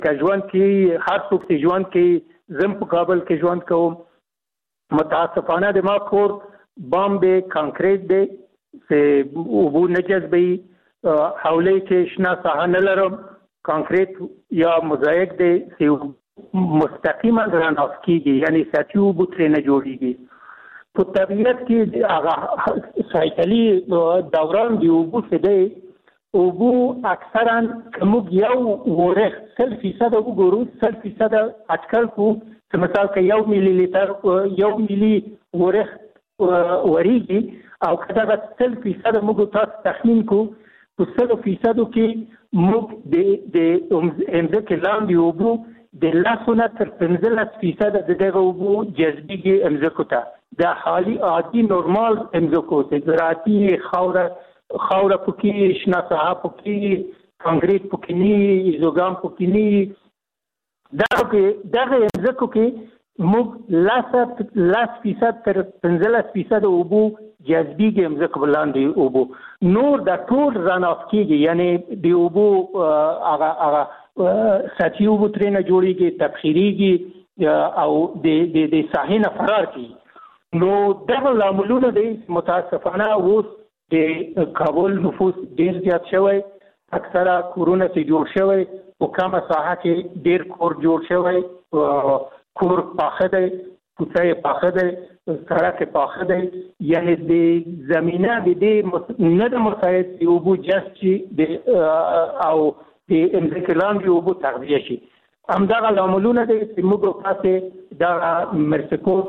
ژوند کې هر څوک چې ژوند کې زم په کابل کې ژوند کوم متاسفانه د ما کور بام دی کانکریټ دی چې اوبو نه جذبوي حوله کې شنه ساحه نه لرم کانکریټ یا موزاییک دی چې مستقیما راناف کیږي یعنی سطحي اوبو ترې نه جوړیږي په طبیعت کې هغه سایکلي دوران دی اوبو څه دی اوبو اکثرا کوم یو ورخ 100% وګورو 100% اټکل کو چې مثال کې 1 ملي لیټر 1 ملي ورخ وریږي او کله 100% موږ تاسو تخمین کو په 100% کې موږ د امځکه لاندې اوبو د لاسونه تر 15% د دغه اوبو جذبيږي امځکو ته د حالي عادي نورمال امځکو ته زراعتي خاوره پکې شنه ساحه پکې کانکریټ پکې نه ایزوګام پکې نه دغه ځکه کې موږ 10% تر 15% اوبو جذبيږي ځکه بلاندې اوبو نور د ټول راناف کېږي یعنی د اوبو هغه سطحي اوبو ترې نه جوړیږي تبخیریږي او د ساحې نه فرار کیږي نو دغه لاملونه دي متاسفانه اوس د کابل نفوس ډیر زیات شوی اکثره کورونه چې جوړ شوی او کومه ساحه کې ډیر کور جوړ شوی کور پاخه دی کوڅه پاخه دی سړک پاخه دی یعنی د زمينه د دې نه د مساعد دی اوبو جسچي د او د امریکلان دی اوبو تغذیه شي همدغه لاملونه دي چې موږ پاتې دا مرسکو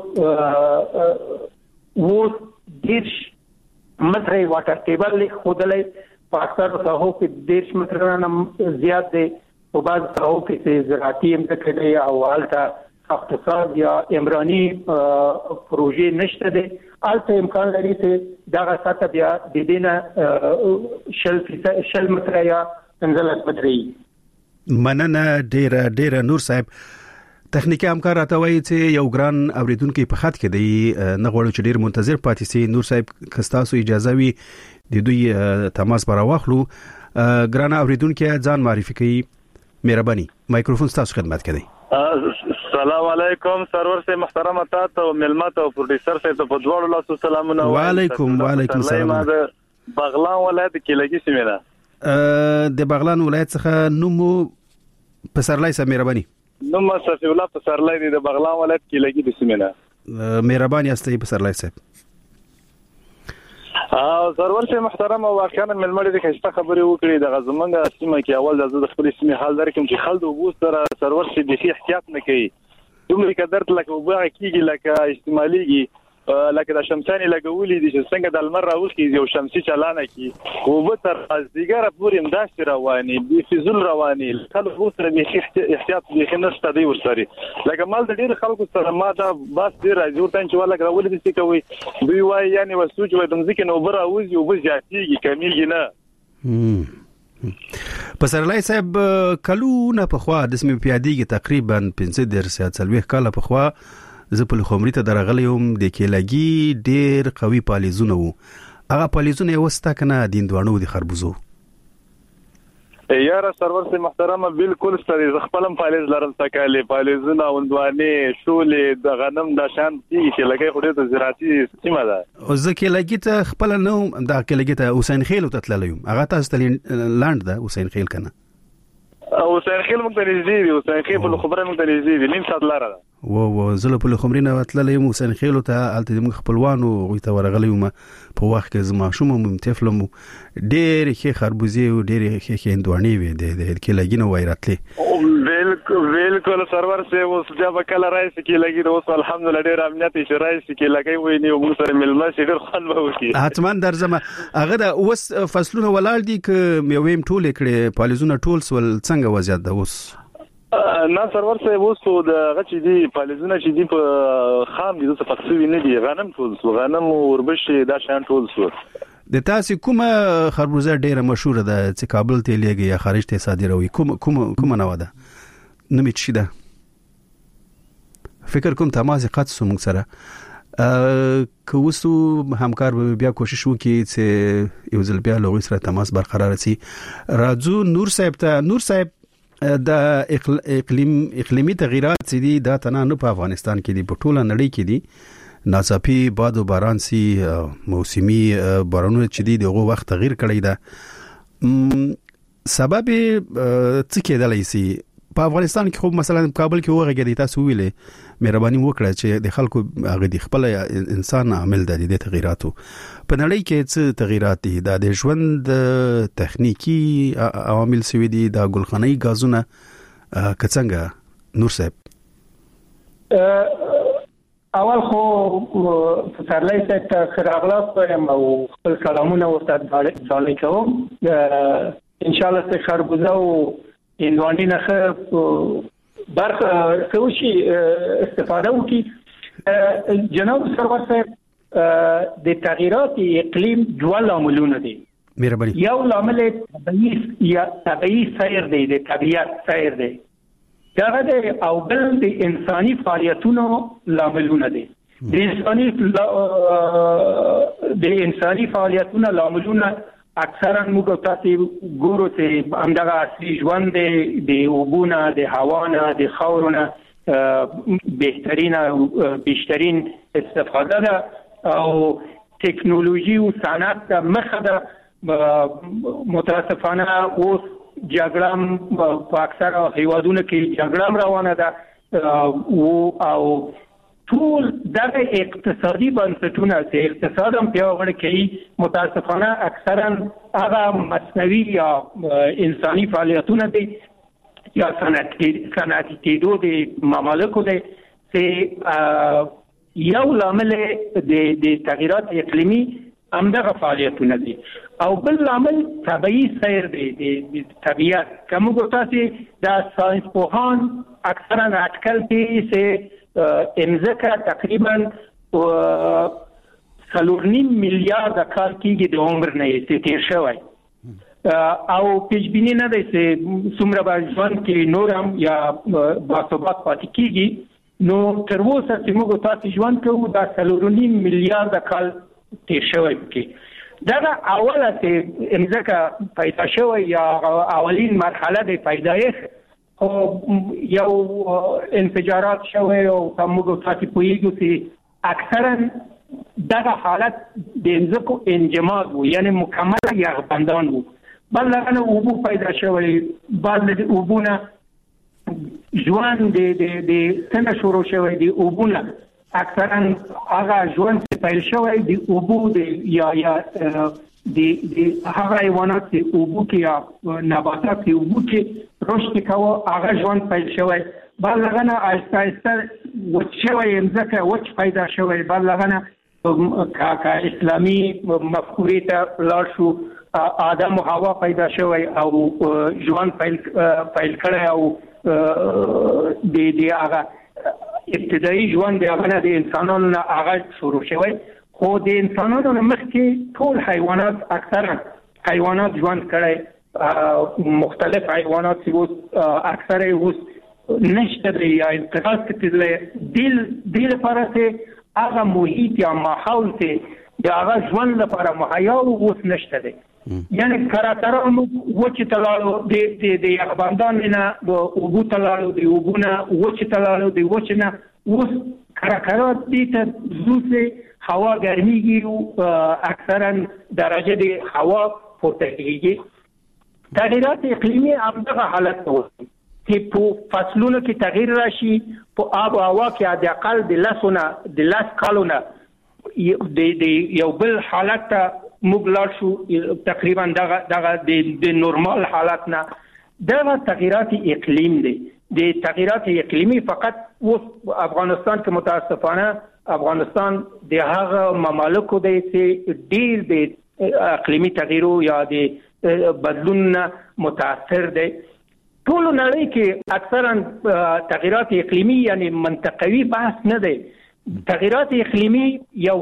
و ډیر متر واټر ټیبل خودلې په اکثر ساحو کې 10 مترانه زیات دی او بعض ساحو کې زراعتي امځکه دی او حالته اقتصاد یا عمراني پروژې نشته دی البته امکان لري چې دغه سطح بیا د دینه شل متر یا 15 متر مننه ډیر نور صاحب تخنیکی همکار راته وایي چې یو ګران اوریدونکو په خط کې دی نه غواړو چې ډیر منتظر پاتې سي نور صاحب کستاسو اجازه وي د دوی تماس پر واخلو ګران اوریدونکو ځان معرفي کړئ مهرباني مایکروفون تاسو خدمت کوي السلام علیکم سرور سے محترم تاسو ملمت او پروډوسر سے په دوړو لاسو سلامونه وعلیکم السلام بغلان ولایت کې لګي سیمه د بغلان ولایت څخه نومو پسرلای سره مهرباني نوم صفی الله پسرلای دی د بغلان ولایت کې لګي د سیمه مهرباني استي پسرلای صاحب سرور سے محترم واقعا ملمړي د خسته خبرې وکړي د غزمنګ سیمه کې اول د خپل سیمه حال درکم چې خلد وبوس سره سرور سے د احتیاط نه کوي دومره قدرت لکه وبا کیږي لکه استعماليږي لکه د شمساني لګولې دي چې څنګه د لمر راوخي یو شمسي چلانه کی او به تر ازدګار پورې امداش رواني به فزول رواني خلکو سره به احتیاط به نشته دی ورسري لکه مال د ډیر خلکو سره ما دا بس ډیر راځور تان چې ولا راولې دي کوي دوی وای یعنی وسوج وای د ځکه نو بر اوزي او به ځاتيږي کمیږي نه پسرلای صاحب کلونه په خوا د اسمه پیادیږي تقریبا 15 کال په خوا زه په خمري ته درغلم د کېلګي ډېر قوي پالیزونه وو هغه پالیزونه وستا کنه دیندوانو د خربوزو یاره سرور سے محترمه بالکل ستړي خپلم پالیز لرم تکاله پالیزونه وندوانه شولې د غنم د شان چې لګي خو د زراعتي سیمه ده او زه کېلګي ته خپل نو د کېلګي ته حسین خیل تتللم هغه تاسو لاند ده حسین خیل کنه حسین خیل مونږ ته نږدې دي حسین خیل په خبره مونږ ته نږدې دي نیم ساعت لاره ده و زله په خمرینه وتللې حسین خیل ته الته موږ خپلوانو غوته ورغلې په وخت کې زما شوم ممتفلم ډېر ښه خربوزي او ډېر ښه هندواني وي د کېلګي نو وایراتلې بالکل سرور سے اوس جاب کله راځي کېلګي اوس الحمدلله ډېر امنیت شي راځي کېلګي وي نو موږ سره ملما شي ډېر خوان به وکي حتمان درځم هغه د اوس فصلونه ولال دي ک مې ټول کړي پالیزونه ټول ول څنګه وضعیت ده اوس نه سرور سے وسو د غچ دي پالیزونه چې دي په خام دي څه فقسوي نه دي غنم ټول سو غنم وربشي دا شان ټول سو د تاسو کومه خربوزه ډیره مشهور ده چې کابل ته لیږي یا خارج ته صادروي کومه نو ده نمې چی ده فکر کوم تماس قط سو موږ سره کوسو همکار بیا کوشش وکړي چې یو ځل بیا لوغي سره تماس برقرار شي راځو نور صاحب د اقلیمي تغیرات چې دي دا تنه نه په افغانستان کې دي، په ټوله نړۍ کې دي. ناڅاپي باد او باران سي موسمي بارانونه چې دي دغه وخت تغییر کړی ده. سبب څه کېدلی سي په افغانستان کې؟ خو مثلا کابل کې وګورئ، تاسو ویلې مهرباني وکړه چې د خلکو هغه د خپل انسان عامل د دې تغیراتو. په نړۍ کې څه تغیرات دي؟ د ژوند تخنیکی عوامل سوي دي، د ګلخانه‌ای غازونه کڅنګه نور صاحب؟ اول خو پسرلی ته خراغلاس وایم او خپل سلامونه ورته ډالۍ کوم. ان شاء الله چې خربوزه او هندوانې نه برخه کوشي استفاده وکړي. جناب سرور صاحب، د تغیرات اقلیم دوه لاملونه دي. مهرباني. یو لامل طبيعي سیر دی، د طبيعت سیر دی، دا د او بل د انساني فعالیتونو لاملونه دي. د انساني فعالیتونو لاملونه اکثرا موږ تاسو ګورو چې همدغه اصلي ژوند د اوبونه، د هوانه، د خاورونه بیشترین استفاده ده او ټکنالوژي او صنعت مخه ده. متاسفانه اوس جګړه په اکثره هیوادونو کې جګړه روانه ده او ټول دغه اقتصادي بنسټونه چې اقتصاد هم پیاوړی کوي متاسفانه اکثرا هغه مصنوعي یا انساني فعالیتونه دي یا صنعتي کېدو د ممالکو دي چې یو لامل د تغیرات اقلیمي همدغه فعالیتونه دي او بل لامل طبيعي سیر دی د طبیعت. کوم تاسو د ساينس پوهان اکثرا اټکل کوي چې امزکه تقریبا 3.5 میلیارد کال کېږي د عمر نه تیر شوی او پیشبینی نه دی چې څومره به ژوند کې نور هم یا باثبات پاتې کېږي. نو تر اوسه چې موږ تاسو ژوند کوو دا 3.5 میلیارد کال تیر شوی کې دا اوله چې امزکه پیدا شوی یا اولین مرحله د پیدایښت او یو انفجارات شوه او موږ تاسو پوهیږو چې اکثرا دغه حالت د انزکو انجماد وو، یعنی مکمل یخبندان وو. بل لغنه اوبو پیدا شوه، بعد د اوبونه ژوند د څنګه شروع شوه، د اوبونه اکثرا هغه ژوند چې پیل شوه د اوبو د یا د هغه حیوانات چې اوبو کې یا نباتات چې اوبو کې رشد کوي هغه ژوند پیل شوی. بل لغنه آهسته آهسته وچ شوی امزکه وچ پیدا شوی. بل لغنه کا اسلامي مفکورې ته لاړ شو، آدم او حوا پیدا شوی او ژوند پیل کړی او د هغه ابتدایي ژوند هغه د انسانانو نه هغه شروع شوی. خو د انسانانو مخکې ټول حیوانات اکثرا حیوانات ژوند کړی، مختلف حیوانات چې اوس اکثره اوس نشته دی یا انقراض کېدلی دې لپاره چې هغه محیط یا ماحول چې د هغه ژوند لپاره مهیا اوس نشته دی. یعنی کراتران وچ تلاړو د یخبندان نه د اوبو تلاړو د اوبونه وچ تلاړو د وچ نه اوس کرات دي ته زوسه هوا ګرميږي او اکثرا درجه د هوا پورته کېږي. تغیرات اقلیمي همدغه حالت ته وایي چې په فصلونو کې تغییر راشي، په آب او هوا کې د اقل د 10 کالونه د یو بل حالت ته موږ لاړ شو تقریبا دغه د نورمال حالت نه. دغه تغیرات اقلیم دي. د تغیرات اقلیمي فقط اوس افغانستان کې متاسفانه افغانستان د هغه ممالکو دی چې ډیر د اقلیمي تغییر یا د بدلون متاثر دی. ټول نړۍ کې اکثرا تغیرات اقلیمي یعنی منطقوي بحث نه دی. تغیرات اقلیمي یو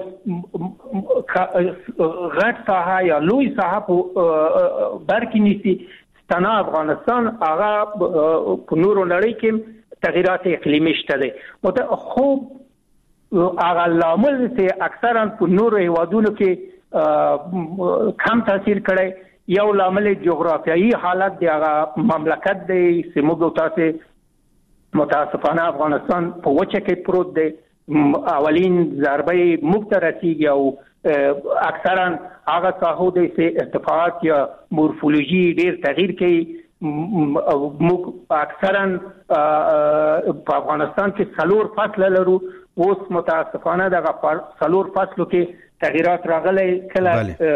غټ ساحه یا لوی ساحه په بر کې نیسي. تنها افغانستان هغه په نورو نړۍ کې تغیرات اقلیمي شته دی. خو هغه لامل چې اکثرا په نورو هیوادونو کې کم تاثیر کړی یو لامل جغرافیایي حالت دی هغه مملکت دی چې موږ تاسو متاسفانه افغانستان په وچه کې پروت دی اولین ضربه موږ ته رسیږي او اکثرا هغه ساحو دی چې ارتفاعات یا مورفولوژي ډیر تغییر کوي موږ اکثرا په افغانستان کې 4 فصل لرو اوس متاسفانه دغه 4 فصلو کې تغیرات راغلي کله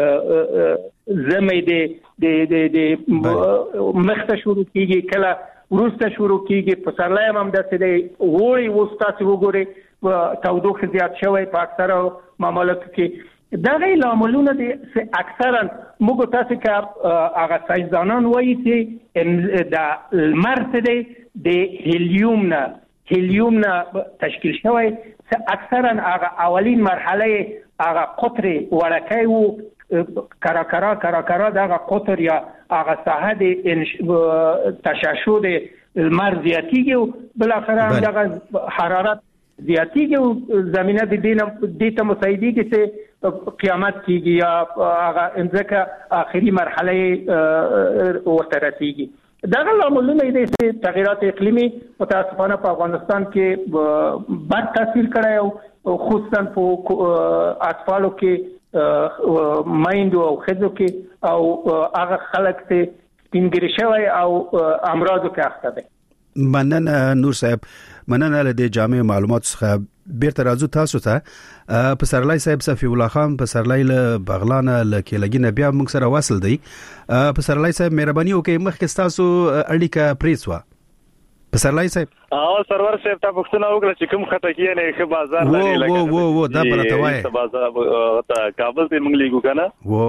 زمې د مخته شروع کیږي کله ورسته شروع کیږي په سرلای هم داسې دی وړي وستاسو وګوري تودوخه زیات شوی په اکثره ممالکو کې دا غي لاملونه دي چې اکثرا موږ تاسو کې هغه ساينسدانان وایي چې د المرت دی د هیلیوم نه تشکیل شوی چې اکثرا هغه اولین مرحله هغه قطر ورکای وو کرا دغه قطر یا هغه ساحه د تشعشع د المر زیاتیږي بل اخر دغه حرارت زیاتیږي او زمينه د دې ته مساعدېږي چې قیامت کیږي یا هغه انځکه اخري مرحله ورته رسیږي دغه لاملونه دي چې تغیرات اقلیمي متاسفانه په افغانستان کې بد تاثیر کړی او خصوصا په اطفالو کې مایندو او خځو کې او هغه خلک چې سپینګری شوی او امراضو کې اخته دي مننه نور صاحب مننه له جامع معلومات څخه بیرته راځو تاسو ته پسرلای صاحب صفی الله خان پسرلای له بغلان له کېلګینه بیا موږ سره واصل دی پسرلای صاحب مهرباني وکړئ مخکې تاسو اړیکه پریسوا پسرلای صاحب سرور صاحب تاسو پښتنه وکړه چې کوم خټکی نه ښه بازار لري لکه وو دا برته وای بازار کابل ته موږ لیکو کنه وو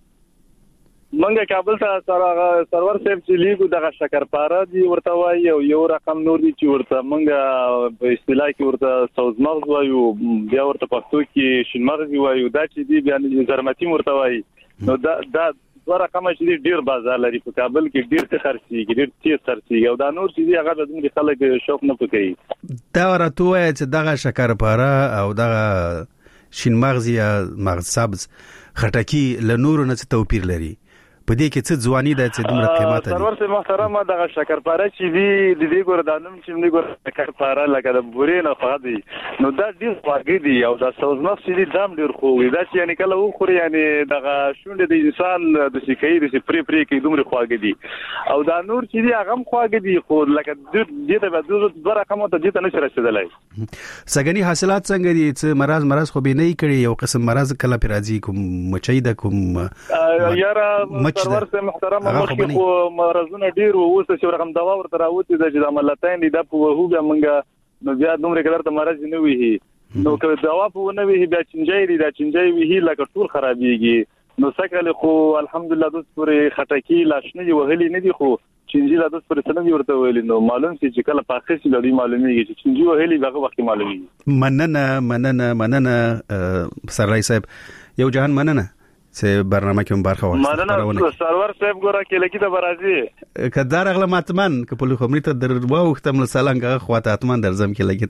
منګه کابل ته سرور صاحب چې لیکو دغه شکرپاره دی ورته وای یو رقم نور دی چې ورته منګه په اصطلاح کې ورته سوزمغز وایو بیا ورته پښتو کې شینمغز وایو دا چې دی بیا زرمتی ورته وای نو دا دوه رقم چې ډیر بازار لري په کابل کې ډیر څه خرڅيږي ډیر تیز خرڅيږي او دا نور چې هغه د زموږ خلک شوق نه پکې دا ورته وای چې دغه شکرپاره او دغه شینمغز یا مغز سبز خټکی له نورو نه څه توپیر لري په دې کې څه ځواني ده چې دومره قیمت لري سرور سي محترمه دغه شکرپاره چې دی د دې ګور دانم چې موږ ګور شکرپاره لکه د بورې نه فادي نو دا ډیر خواږه دي او دا سوزمغز چې دی دام ډیر خو دا چې یعنی کله وخوري یعنی دغه شونډه د انسان د سکهي د پری کې دومره خواږه دي او دا نور چې دی هغه خواږه دي خو لکه دې ته به دوه رقم ته دې ته نشي رسیدلای سګنی حاصلات څنګه دي چې مرز خو به نه کړي یو قسم مرز کله پیراځي کوم مچي د کوم یاره سرور سه محترمه مخکې خو مرزونه ډیر ووسه چې رقم دوا ورته راوتی د چې د ملتین دی په وهو بیا منګه نو بیا دومره کلر ته مرز نه وی نو که دوا په نه وی بیا چنجای دی دا چنجای وی لکه ټول خرابېږي نو سکه خو الحمدلله د پورې خټکی لاشنه وهلي نه دی خو چنجي لا د پورې سنوي ورته ویل نو معلوم چې کله پاخه سي لري معلومیږي چې چنجي وهلي هغه وخت معلومیږي مننه سرای صاحب یو جهان مننه چې برنامه کې برخه واخیسته مننه سرور صاحب ګوره کې لکه د برازي کدار اغله ماتمن که په خمري ته در واوختم سالنګه خواته اتمن درځم کې لکه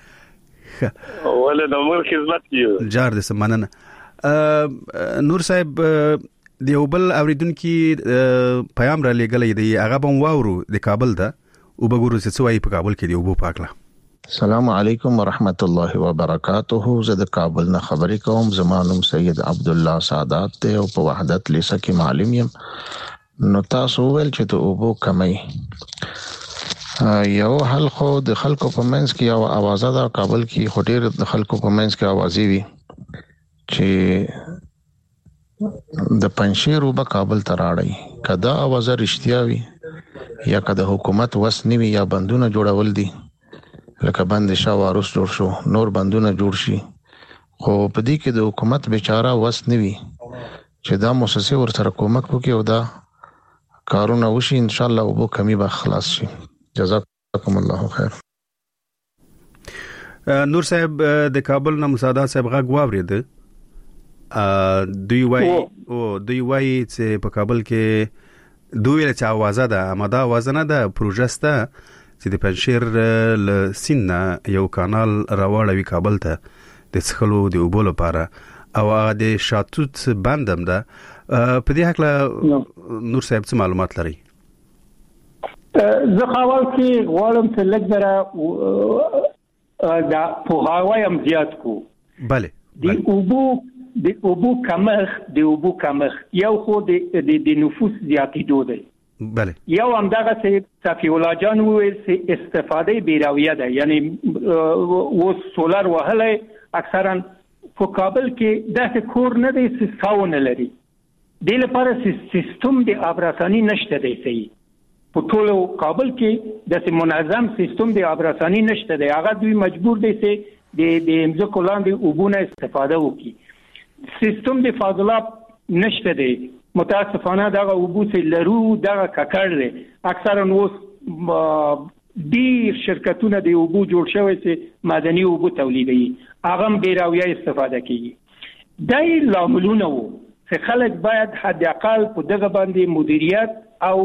ته ولې نو موږ خدمت کیو جار دې مننه نور صاحب د یو بل اوریدونکو پیغام را لګلې دی هغه بم واورو د کابل ته او بګورو چې څوای په کابل کې دی او په پاکله السلام علیکم ورحمت الله وبرکاته زه د کابل نه خبرې کوم زمانوم سید عبد الله سعادت ته او په وحدت لیسه کې معلم یم نو تاسو ول چې ته اوبو کمای یو حل خو د خلکو په منځ کې یو आवाज ده کابل کې هټیر د خلکو په منځ کې आवाज وی چې د پنځیر وب کابل ته راړی کدا आवाज رښتیا وی یا کدا حکومت وس نیوي یا بندونه جوړول دي لکه باندې شاوارس جوړ شو نور بندونه جوړ شي خو په دې کې د حکومت بیچاره وس نیوي چې دا مؤسسه ورته کومک وکړي او دا کارونه وشي ان شاء الله وبو کمی به خلاص شي جزاکم الله خیر نور صاحب د کابل نه مساعده صاحب غږ واورید دوی وای چې په کابل کې دوی له आवाज ده اماده आवाज نه ده پروژه سته چې د پنځیر ل سینا یو کانال راوړوي کابل ته د څخلو د وبول لپاره او د شاتوت بندم ده په دې حق له نور صاحب څه معلومات لري؟ زه خاول کې غواړم چې لږ ذره دا پوهاوی هم زیات کو. بله د اوبو کمښت یو خو د نفوس زیاتېدو دی. بله یو هم دغه چې صفی الله جان وویل چې استفاده بیراویه ده، یعنی و سولر وهله اکثرا په کابل کې داسې کور نه دی چې ساونه لري. د لپاره سیستم د آبرسانی نشته دی. صحیح په ټول کابل کې د منظم سیستم د آبرسانی نشته دی. هغه دوی مجبور دي چې د امزکو لاندې اوبونه استفاده وکړي. سیستم د فاضلاب نشته دی. متاسفانه دغه اوبو چې لرو دغه ککړ دی. اکثرا اوس ډیر شرکتونه د اوبو جوړ شوی چې معدني اوبو تولیدوي، هغه هم بیراویه استفاده کوي. دای لاملونه وو چې خلک باید حد اقل په دغه باندې مدیریت او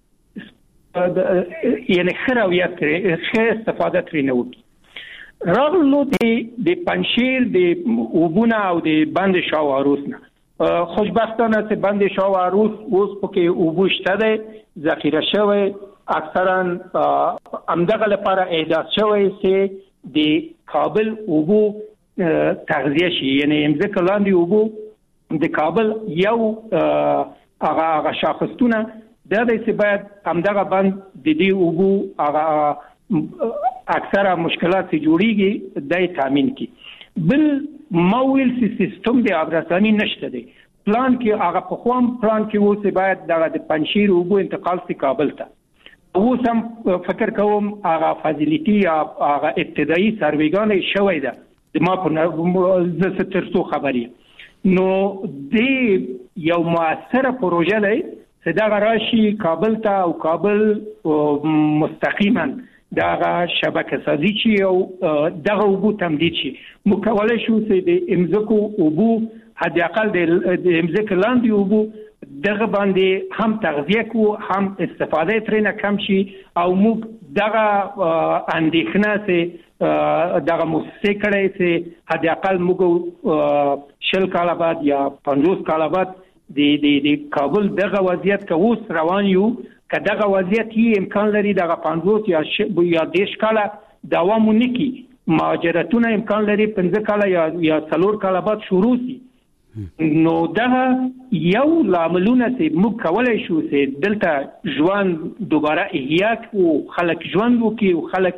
یعنی خراویت کړي، ښه استفاده ترې نه وکړي. راغلو د پنشیر د اوبونه او د بند شاواروس نه خوشبختانه چې بند شاواروس اوس پکې اوبو شته دی، ذخیره شوی، اکثرا همدغه لپاره احداث شوی چې د کابل اوبو تغذیه شي. یعنی امځکه لاندې اوبو د کابل یو هغه شاخصونه دا د چې باید همدغه بند د دې اوبو هغه اکثره مشکلات چې جوړیږي دای تامین کی. بل مویل سیستم د آبرسانی نشته دی. پلان کې هغه په خوام پلان کې وو چې باید دغه د پنشیر اوبو انتقال سي کابل ته. اوس هم فکر کوم هغه فازیلیټي یا هغه ابتدایي سرویګان شوی ده د ما په زه ترڅو خبري. نو د یو موثره پروژه دی چې دغه راشي کابل ته او کابل مستقیما دغه شبکه سازي شي او دغه اوبو تمدید شي. مکولای شو چې د امزکو اوبو حد اقل د امزکو لاندې اوبو دغه باندې هم تغذیه کو، هم استفاده ترې نه کم شي او موږ دغه اندېښنه چې دغه مؤسسه کړي چې حد اقل موږ 40 کال بعد یا 50 کال بعد د کابل دغه وضعیت که اوس روان یو که دغه وضعیت یې امکان لري دغه 50 یا 10 کاله دوام ونکړي، مهاجرتونه امکان لري 15 کاله یا 4 کاله بعد شروع شي. نو دغه یو لاملونه چې موږ کولای شو چې دلته ژوند دوباره احیا کړو، خلک ژوند وکړي او خلک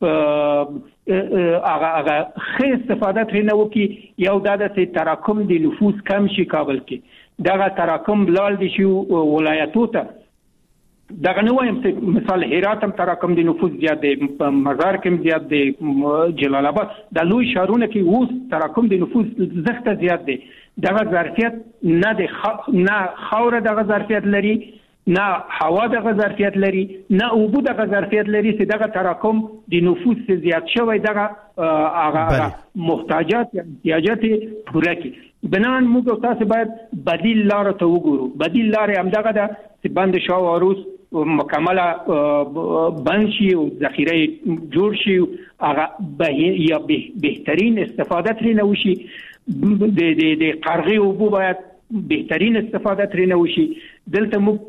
هغه ښه استفاده ترې نه وکړي. یو دا چې تراکم د نفوس کم شي کابل کې، دغه تراکم لاړ دي شي ولایتو ته. دغه نه وایم چې مثال هرات هم تراکم د نفوس زیات دی، مزار کې زیات دی، جلال آباد د لوی شهرونو کې اوس تراکم د نفوس زخته زیات دی. دغه ظرفیت نه د نه خاور دغه ظرفیت لري، نه هوا دغه ظرفیت لري، نه اوبو دغه ظرفیت لري چې دغه تراکم د نفوس زیات شوی دغه هغه محتاجات یا احتیاجات پوره کړي. بنان موږ تاسو باید بدیل لار ته وګورو. بدیل لار هم دغه ده چې بند شاواروس مکمله بند شي او ذخیره جوړ شي، هغه یا بهترین استفاده ترې نه وشي. د قرغې اوبو باید بهترین استفاده ترې نه وشي. دلته موږ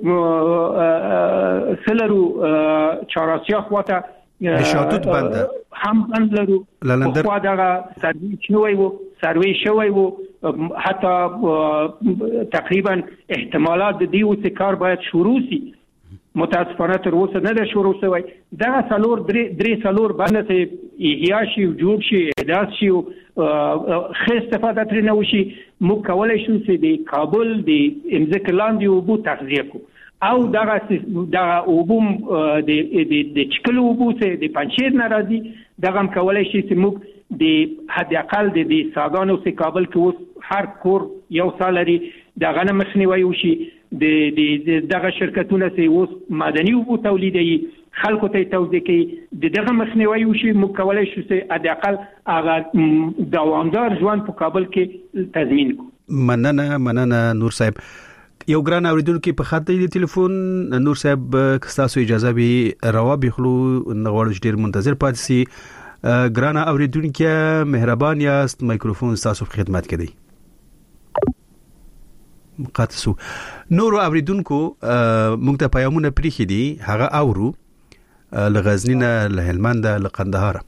سلرو چاراسیا خواته د شاتوت بند هم بند لرو، خو دغه سروي شوی وو حتی تقریبا احتمالات د دې اوس کار باید شروع شي. متاسفانه تر اوسه نه ده شروع شوی. دغه درې څلور باندې احیا شي او جوړ شي، احداث شي او ښه استفاده ترې نه وشي. موږ کولی شو چې د کابل د امځکې لاندې اوبو تغذیه کړو او دغه اوبو د چکلو اوبو چې د پنشیر نه راځي دغه هم کولی شي چې موږ د حد اقل د ساګانو چې کابل کې اوس هر کور یو سال لري دغه نه مخنیوی وشي. دغه شرکتونه چې اوس معدني اوبو تولیدوي خلکو ته توزیع کوي دغه مخنیوی وشي. موږ کولی شو چې حد اقل هغه دوامدار ژوند په کابل کې تضمین کړو. مننه نور صاحب. یو ګران اوریدونکو په خاطر د ټلیفون نور صاحب تاسو اجازه به روا بخلو نغواړو ډیر منتظر پاتې سي. ګران اوریدونکو مهربان یاست، مایکروفون تاسو په خدمت کې دی. قاتسو نور اوریدونکو موږ ته پیغامونه پریخي دي هغه اورو لغزنینا لهلمند لقندهار.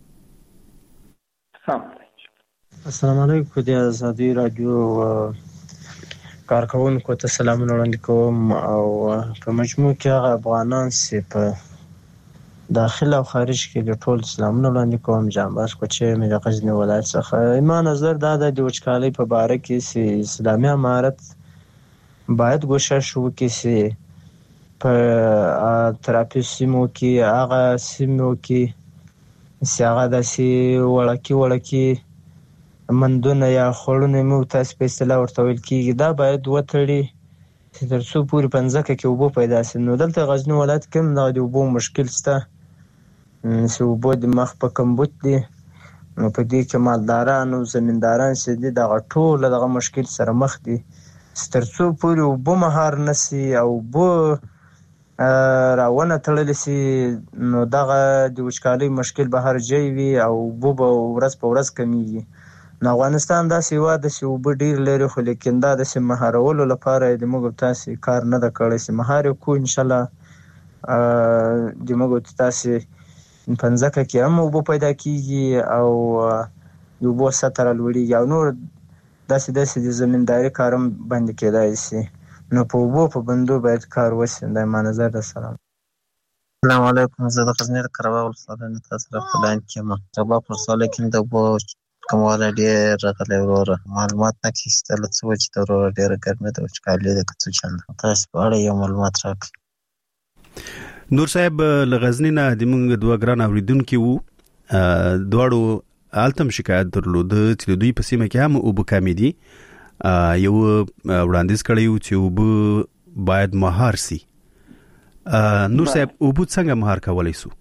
السلام علیکم د آزادی رادیو کارکونکو ته سلامونه وړاندې کوم او په مجموع کې هغه افغانان چې په داخل او خارج کې د ټول سلامونه وړاندې کوم. جانباز کوچې مې د غزنی ولایت څخه ایمان نظر دا د وچکالۍ په باره کې چې اسلامي امارت باید کوشش وکړي چې په تراپیو سیمو کې هغه سیمو کې چې هغه داسې وړکي مندونه یا خړونه مو تاسو په اصطلاح ورته ویل کېږي دا باید وتړي چې تر څو پورې پنځکه کې اوبه پیدا شي. نو دلته غزنی ولایت کې د اوبو مشکل شته چې اوبه د مخ په کمبود دي. نو په دې کې مالداران او زمینداران چې دي دغه ټول دغه مشکل سره مخ دي. تر څو پورې اوبه مهار نشي او اوبه راونه تړلی شي نو دغه د وچکالۍ مشکل به هر ځای وي او اوبه به ورځ په ورځ کمیږي. نو افغانستان داسې هېواد دی چې اوبه ډېر لري خو لیکن دا داسې مهارولو لپاره یې د موږ تاسې کار نه ده کړی چې مهار یې کړو انشاءالله د موږ تاسې پنځکه کې هم اوبه پیدا کېږي او د اوبو سطح رالوړېږي او نور داسې د زمینداري کار هم بند کېدای شي. نو په اوبو په بندو باید کار وشي. دا ما نظر ده. السلام علیکم. زه د غزني د قره باغ ولسوالۍ نه تاسو سره په لاین کې یم. قره باغ ولسوالۍ کې د اوبو کموالی ډېر راغلی وروره. معلومات نه اخیستل څه وجې ده وروره ډېره ګرمي ده وچکالي ده که څه چل ده. تاسو په اړه یو معلومات راکړئ. نور صاحب له غزني نه د موږ دوه ګران اوریدونکي وو دواړو هلته شکایت درلوده چې د دوی په سیمه کې هم اوبه کمې دي. یو وړاندیز کړی و چې اوبه باید مهار سي. نور صاحب اوبه څنګه مهار کولی سو؟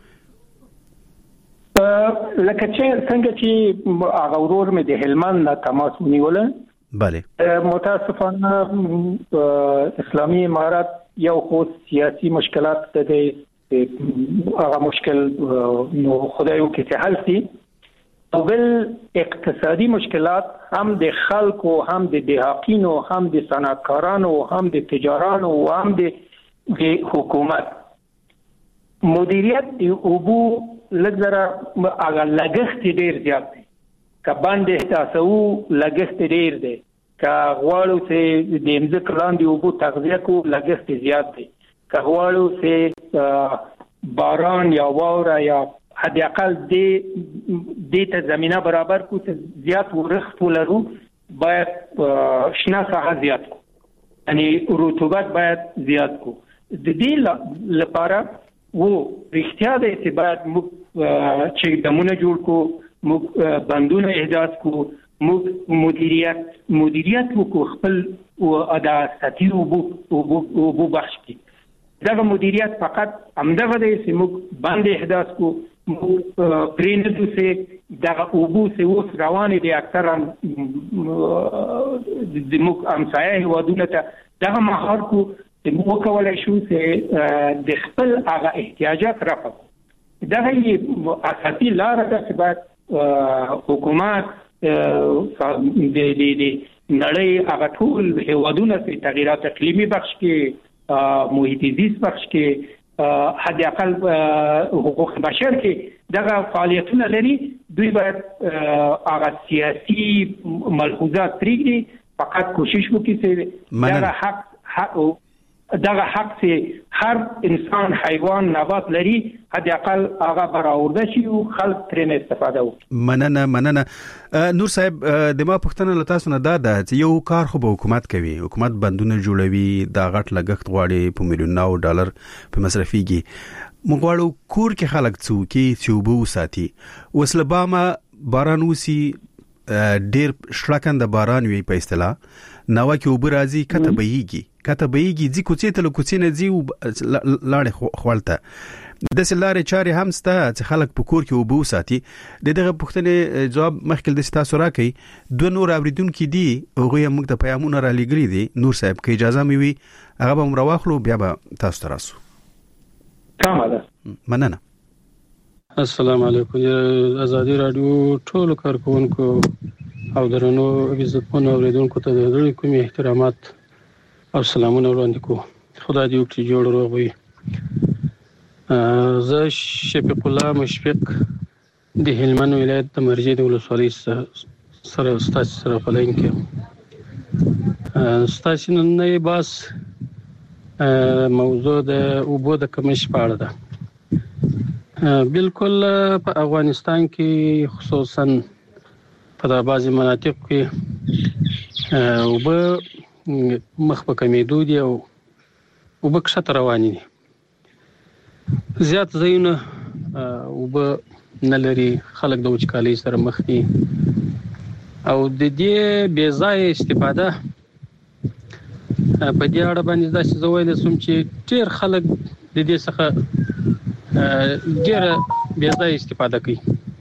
لکه چې څنګه چې هغه ورور مې د هلمند نه تماس ونیوله بله متاسفانه اسلامي امارات یو خو سیاسي مشکلات د هغه مشکل نو خدای وکړي چې حل شي او بل اقتصادي مشکلات هم د خلکو هم د دهاقینو هم د صنعتکارانو هم د تجارانو هم د حکومت مدیریت د اوبو لږه هغه لګښت ډیر زیات دی. که باندې احساسو لګښت ډیر دی. که غواړو چې د ځمکې لاندې اوبو تغذیه کو لګښت زیات دی. که غواړو چې باران یا واوره یا حد اقل دې ته زمینه برابر کو چې زیات ورښت ولرو باید شنه ساحه زیات کو یعنی رطوبت باید زیات کو. د دې لپاره و رښتیا دی چې باید موږ چې دمونه جوړ کو موږ بندونه احداث کو موږ مدیریت وکړو خپل ادا ساتي اوبو بخش کی. دغه مدیریت فقط همدغه دی چې موږ بند احداث کو موږ پرېنږدو چې دغه اوبو چې اوس روانې دي اکثرا زموږ همسایه هېوادونو ته دغه مهار کو موږ وکولی شو چې د خپل هغه احتیاجات رفع کړو. دغه اساسي لاره ده چې باید حکومت د نړۍ هغه ټول هېوادونه چې تغییرات اقلیمي بخش کې محیط زیست بخش کې حد اقل حقوق بشر کې دغه فعالیتونه لري دوی باید هغه سیاسي ملحوظات پرېږدي. فقط کوشش وکړي چې دغه حق چې هر انسان حیوان نبات لري حد اقل هغه برآورده شي او خلک ترې استفاده وکړي. مننه نور صاحب د ما پوښتنه له تاسو نه ده چې یو کار خو به حکومت کوي حکومت بندونه جوړوي دا غټ لګښت غواړي په میلیونونو ډالر په مصرفيږي. موږ غواړو کور کې خلک څوکي چې وبو ساتي وسله بامه باران وسی ډیر شړکند باران وی په اصطلاح نو کې وب راځي کته بهيږي ځي کوڅې ته کوڅې نه ځي لاړې خپلته د سلارې چاري هم ستا چې خلک په کور کې وبو ساتي. دغه پوښتنې جواب مخکې د تاسو راکې دوه نور اوریدونکو دي هغه موږ ته پیغامونه را لګري دي. نور صاحب کې اجازه مې وي هغه به مر واخلو بیا به تاسو تراسو. مننه. السلام علیکم. آزادی رادیو ټول کارکونکو او درنو عزتمنو اوریدونکو ته د زړه کومې احترامات او سلامونه وړاندې کوم. خدای دې وکړي جوړ روغ وي. زه شفیق الله مشفق د هلمند ولایت د مرجې د ولسوالۍ سره استاد سره پلاین کې ستاسو نن باس موضوع د اوبو د کمښت په اړه ده. بالکل په افغانستان کې خصوصا په بعضي مناطق کې اوبه مخ په کمیدو دي او اوبه کښته روانې دي. زیات ځایونه اوبه نه لري، خلک د وچکالۍ سره مخ دي او د دې بې ځایه استفاده په دې اړه باندې داسې زه ویلی شم چې ډېر خلک د دې څخه ډېره بې ځایه استفاده کوي.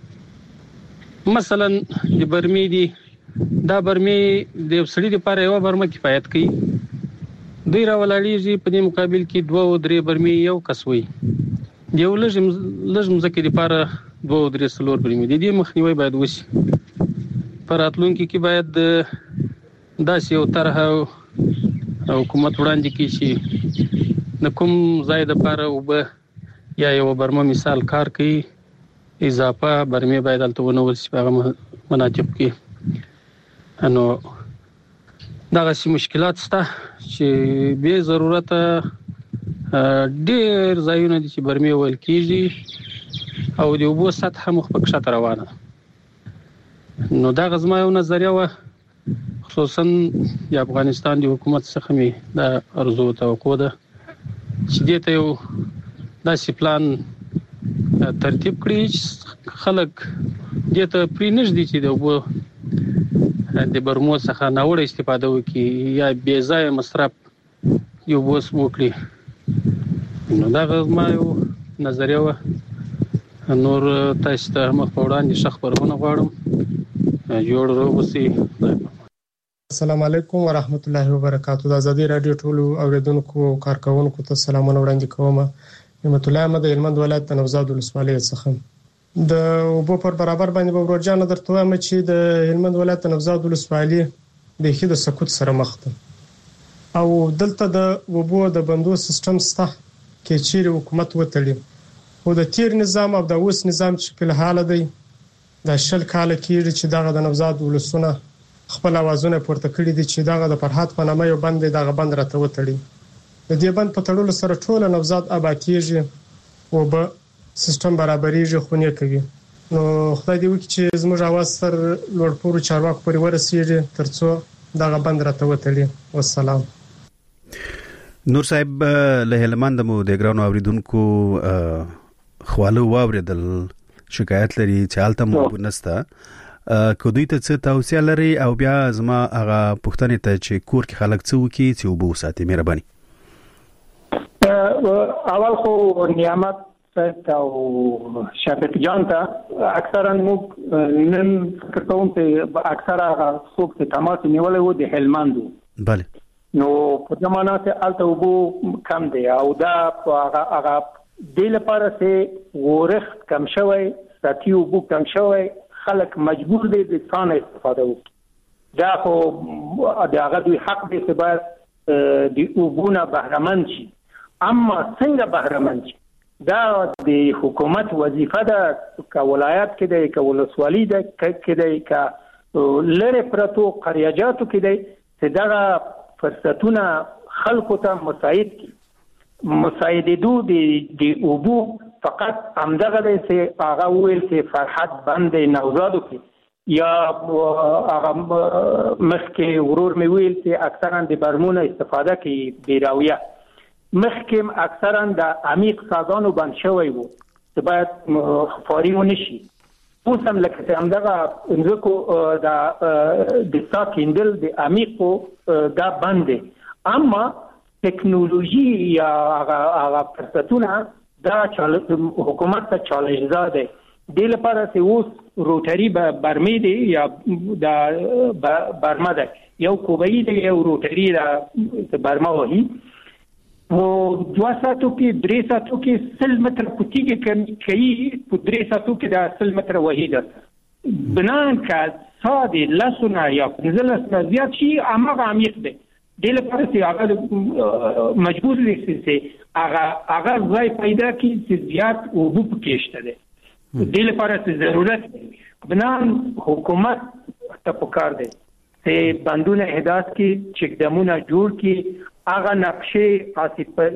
مثلا د برمې دي، دا برمې د یو سړي لپاره یوه برمه کفایت کوي، دوی راولاړېږي په دې مقابل کې 2 او 3 برمې یو کس وي، د یو لږ مځکې لپاره 2 او 3 څلور برمې. د دې مخنیوی باید وشي. په راتلونکي کې باید داسې یو طرحه حکومت وړاندې کړي چې د کوم ځای لپاره اوبه یا یو برمه مثال کار کوي، اضافه برمې باید هلته ونول شي په هغه مناطق کې. نو دغسې مشکلات شته چې بې ضرورته ډېر ځایونه دي چې برمې ویل کېږي او د اوبو سطحه مخ په کښته روانه. نو دغه زما یو نظریه وه، خصوصا د افغانستان د حکومت څخه مې دا ارزو توقع ده چې دې ته یو داسې پلان ترتیب کړي چې خلک دې ته پرې نږدي چې د اوبو د برمو څخه ناوړه استفاده وکړي یا بې ځایه مصرف د اوبو وکړي. نو دغه زما یو نظریه وه. نور تاسو ته مخ په وړاندې ښه خبرونه غواړم. جوړ روغ اوسئ. السلام علیکم ورحمت الله وبرکاتہ. د ازادي رادیو ټولو اوریدونکو او کارکونکو ته سلامونه وړاندې کوم. نعمت الله احمد هلمند ولایت نوزاد ولسوالۍ څخه. د اوبو پر برابر باندې به ورجانه درته وایم چې د هلمند ولایت نوزاد ولسوالۍ د خې د سقوط سره مخ ده او دلته د اوبو د بندو سیستم سته کې چیرې حکومت وتړي او د تیر نظام او د اوس نظام چې په حال دی د 10 کال کېږي چې دغه د نوزاد ولسونه خپل اوازونه پورته کړی دي چې دغه د فرحات په نامه یو بند دغه بند راته وتړي. د دې بند په تړلو سره ټول نوزاد آبادیږي او به سیستم برابرېږي، خونې کوي. نو خدای دې وکړي چې زموږ اواز سره لوړپوړو چارواکو پورې ورسیږي ترڅو دغه بند راته وتړي. والسلام. نور صاحب له هلمند مو د ګرانو اوریدونکو خواله واوریدل شکایت لري چې حالته مو نسته کو دوی ته څه توصیه لري او بیا زما هغه پوښتنه ته چې کور کې خلک څه وکړي چې وبو ساتي. مهرباني. اول خو نعمت او شفیق جان ته اکثرا موږ نن فکر کوم چې اکثره څوک چې تماس نیولې وو د هلمند. بله. نو په زمانه کې الته وبو کم دی او دا هغه د لپاره چې ورښت کم شوی، ساتي وبو کم شوی، خلک مجبور دي د ثانه استفاده وکړي. دا خو د هغه دوی حق دی چې باید د اوبونه بهرمند شي. اما څنګه بهرمند شي دا د حکومت وظیفه ده، که ولایت کې دی، که ولسوالۍ ده کې دی، که لرې پرتو قریاجاتو کې دی، چې دغه فرصتونه خلکو ته مساعد کړي. مساعدېدو د اوبو فقط همدغه دی چې هغه وویل چې فرحت بند نوزادو کې یا هغه مخکې ورور مې ویل چې اکثرا د برمونه استفاده کوي بیراویه. مخکې اکثرا د عمیق سازانو بند شوی وو چې باید خفاري ونه شي. اوس هم لکه چې همدغه ځمکو د سا کیندل د عمیقو دا بند دی. اما ټکنالوژي یا هغه فرصتونه دا حکومت ته چالش ده. د لپاره چې اوس روټري برمې دی یا د برما ده، یو کوبایي دی یو روټري د برما وهي او 2 ساعتو کې 3 ساعتو کې 100 متر پټیږي کوي په 3 ساعتو کې د 100 متر وهي ده. بنان که اقتصاد لسونه یا 15 زیات شي هغه عمیق دی د لپاره چې هغه مجبور دي چې هغه ځای پیدا کړي چې زیات اوبه پکې شته دي د لپاره چې ضرورت دی بنان حکومت ته پکار دی چې بندونه هدایت کړي چک ډیمونه جوړ کړي هغه نقشې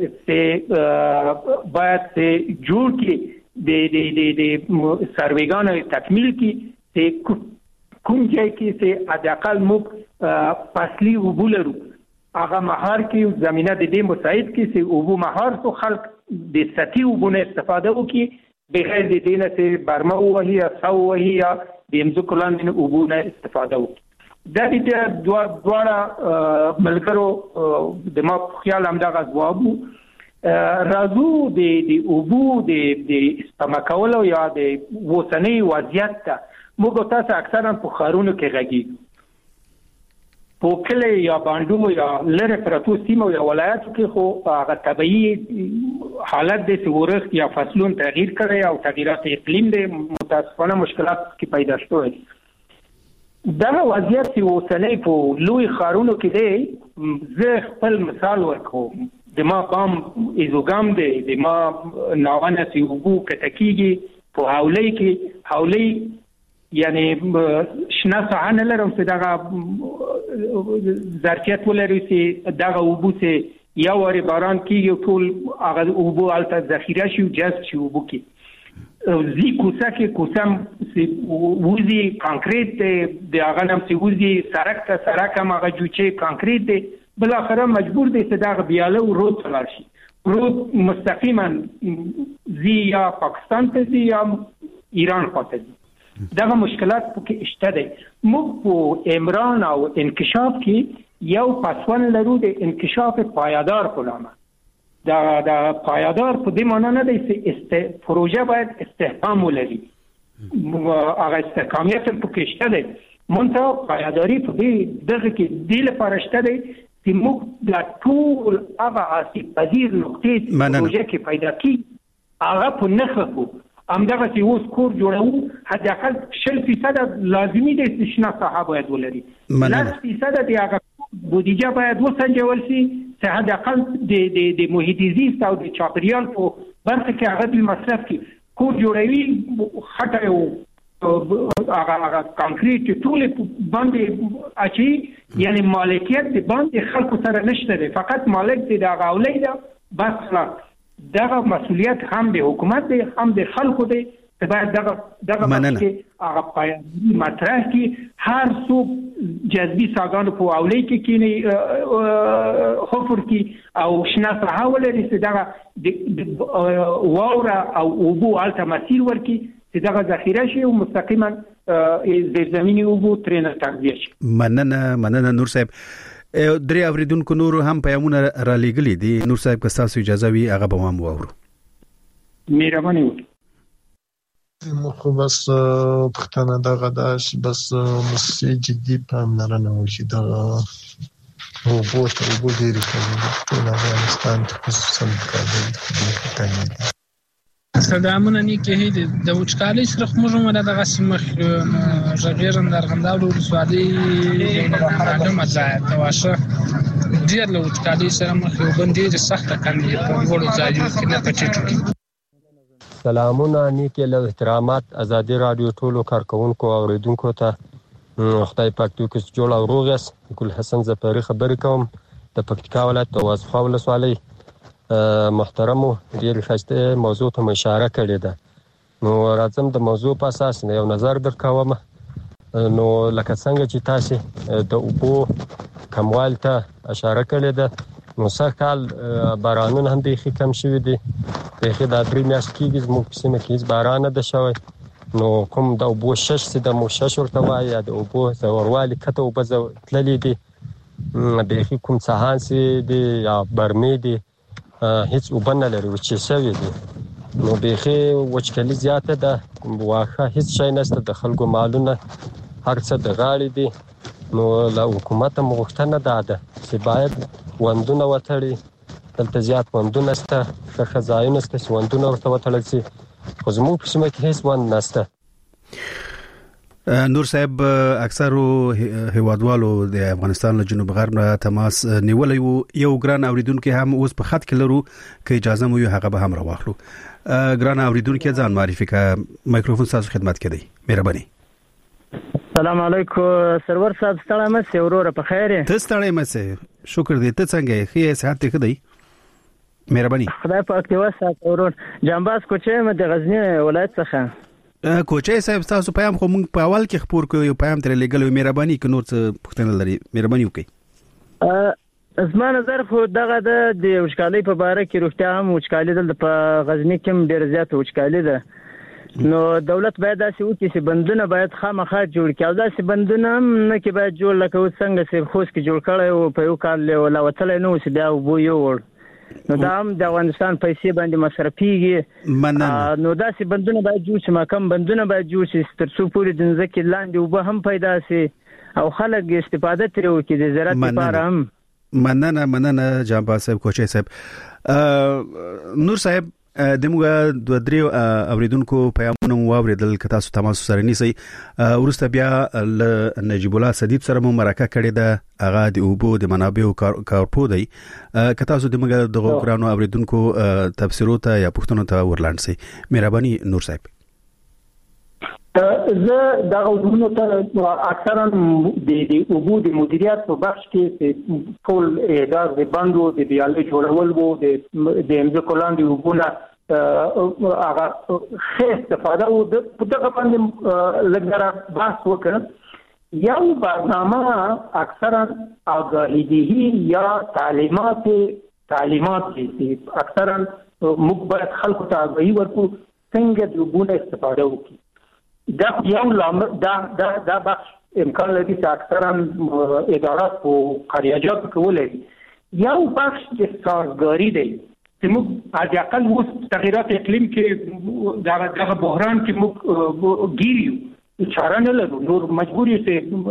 چې باید جوړ کړي د سرویګانو تکمیل کړي چې کوم ځای کې چې حداقل موږ فصلي اوبه لرو هغه مهار کې زمينه د دې مساعد کې چې اوبه مهار تو خلق د سطحي اوبو نه استفاده وکړي بغیر د دې نه چې برمه وهي یا سو وهي یا د امځکو لاندې اوبو نه استفاده وکړي دا د دواړه ملګرو د ما خیال هم دغه ځواب راځو د اوبو د استفاده کولو یا د وطني وضعیت ته موږ تاسو اکثرا په خارونو کې غږی په کله یا باندې یا لره پرتو سیمه یا ولایتو کې خو هغه طبيعي حالت د ورښت یا فصلون تغییر کړي او تغیرات اقلیم د متاسفانه مشکلات کې پیدا شوي دا وضعیت چې وسنۍ په لوی خارونو کې دی زه خپل مثال ورکوم د ما قام ایزوګام دی د ما ناوانه سی وګو کټکیږي په حولۍ کې حولۍ یعنی شنه ساحه لرم چې دغه ظرفیت ولري چې دغه اوبو چې یا وری باران کیږي ټول هغه اوبو الته ذخیره شي او جذب شي اوبو کې زی کوڅه کې کوڅم چې وزي کانکریټ د هغه نم چې وزي سړک ته سړک هغه جوړچې کانکریټ دی بل اخره مجبور دي چې دغه بیاله او رود تلل شي رود مستقیما زی یا پاکستان ته زی یا ایران خواته دي دغه مشکلات پکې شته دي موږ په عمران او انکشاف کې یو پسون لرو د انکشاف پایدار په نامه دا پایدار په دې معنی نه دی چې پروژه باید استحکام ولري هغه استحکامیت پکې شته دي مونږ پایداری په دغه کې د لپاره شته دي چې موږ د ټول هغه آسیب پذیر نقطې پروژه کې پیدا کی هغه په نخښو همدغه چې اوس کور جوړو حتی اقل 60% لازمي دي چې شنه ساحه باید ولري 10% د هغه بودیجه باید وسنجول شي چې حتی اقل د محیط زیست او د چاپیریال په برخه کې هغه د مصرف کې کور جوړوي خټه او هغه کانکریټ ټول باندې اچي یعنی مالکیت د باندې خلکو سره نشته فقط مالک د هغه اولید بس دغه مسؤلیت هم د حکومت دی هم د خلکو دی چې باید دغه مسئله هغه پایداری مطرح کی هر څوک جذبي ساګانو په اولۍ کې کینی حفر کی او شنه ساحه ولري چې دغه واوره او اوبو الته مسیر ورکی چې دغه ذخیره شي او مستقیما د زمینی اوبو ترنه تغذیه شي مننه نور صاحب درې اوریدونکو نور هم پیغامونه را لېږلي دي نور صاحب که تاسو اجازه وي هغه به هم واورو مهرباني وکړئ خو بس پښتنه دغه داش بس مسي جدي پاملرنه وشي دغه اوبو ډېرې کمې ټول افغانستان خصوصا کابل سلامونه نیکه د وچکالۍ سره موږ دغه سیمه ژغېرم د ارغنداو ولسوالۍ معلومه ځای ته واشه ډېر له وچکالۍ سره مخ یو ډېرې سخته کمې په لوړو ځایونو کې نه په ټیټو کې سلامونه نیکه له احترامات ازادي رادیو ټولو کارکونکو او اوریدونکو ته خدای پاک دې کوم جوړ او روغ یاست ګل حسن زپری خبرې کوم د پکتیکا ولایت د وازخوا ولسوالۍ محترمو ډېر ښه موضوع ته اشاره کړې ده نو راځم د موضوع په اساس یو نظر درکوم نو لکه څنګه چې تاسو د اوبو کموال ته اشاره کړې ده نو سرکال بارانونه هم ډېر کم شوي دي په دا درې میاشتې کې زموږ په سیمه کې باران نه شوی نو کوم د اوبو شش د موشش ورته وایي یا د اوبو زوروالي کته اوبه تللې دي به کوم څهان سي دي یا برمې دي هیڅ وبنه لري چې شوی دي نو به وچکلي زیاته ده واخه هیڅ شي نشته د خلکو مالونه هر څه د غاړي دي نو له حکومت مغوښتنه ده چې باید وندونه وتړي دلته زیات وندونه نشته ښه ځایونه نشته وندونه ورته وتړل شي خو زموږ په سیمه کې هیڅ وند نشته نور صاحب اکثرو هوادوالو د افغانستان له جنوب غرب تماس نیولې وو یو ګران اوریدونکو هم اوس په خط کې لرو کې اجازه مو یو هغه به هم راوخلو ګران اوریدونکو ځان معرفي کا مایکروفون تاسو خدمت کړئ مهرباني السلام علیکم سرور صاحب ستړی مې اورور په خیر ته ستړی مې شکر دې ته څنګه خې صحت ته کدی مهرباني خدای پاک دې وسات اورور جنباز کوچې مې د غزنی ولایت څخه کوچې صاحب تاسو پیغام خو مونږ په اول کې خبر کوو یو پیغام تر لګلو مهرباني ک نور څه پښتنه لري مهرباني وکړئ زما نظر خو دغه د وشکالۍ په باره کې روغتیا هم وشکالۍ د په غزنی کې ډېر زیات وشکالۍ ده نو دولت باید داسې وکړي چې بندونه باید خامخا جوړ کړي او داسې بندونه هم نه کې باید جوړ لکه څنګه چې خوست کې جوړ کړي او په یو کال له وتلې نو چې بیا وبو یو ور نو دا هم د افغانستان پیسې باندې مصرفيږي نو داسې بندونه باید جوړ شي ماکم بندونه باید جوړ شي تر څو پورې د ځمکې لاندې وبو هم پیدا شي او خلک استفاده ترې وکړي د زراعت لپاره هم مننه جناب صاحب کوچې صاحب نور صاحب دموږ د درې اوریدونکو پیغامونه واوریدل ک تاسو تماس سره نیسي ورسته بیا نجیب الله صدیق سره مو مرکه کړې ده هغه د اوبو د منابعو کارپو دی ک تاسو دموږ د غوړانو اوریدونکو تفسیرو ته یا پښتنو ته ورلاند سي مهرباني نور صاحب زه د غوډونو ته اکثرا د اوبو د مدیریت په بخش کې ټول ادارې د بندو د بیالې جوړول وو د امزکولان د اوبونه هغه ښه استفاده وو دغه باندې لږه بحث وکړ یو برنامه اکثرا آگاهی یا تعلیمات اکثرا موږ باید خلکو ته آگاهی ورکړو څنګه د اوبونه استفاده وکړي دا یو دا بخش امکان لري چې اکثرا ادارات او قریاجات کولای یو بخش د سازګاری دی چې موږ از اقل اوس تغیرات اقلیم کې دغه بحران کې موږ ګیریو چاره نه لرو نور مجبور یو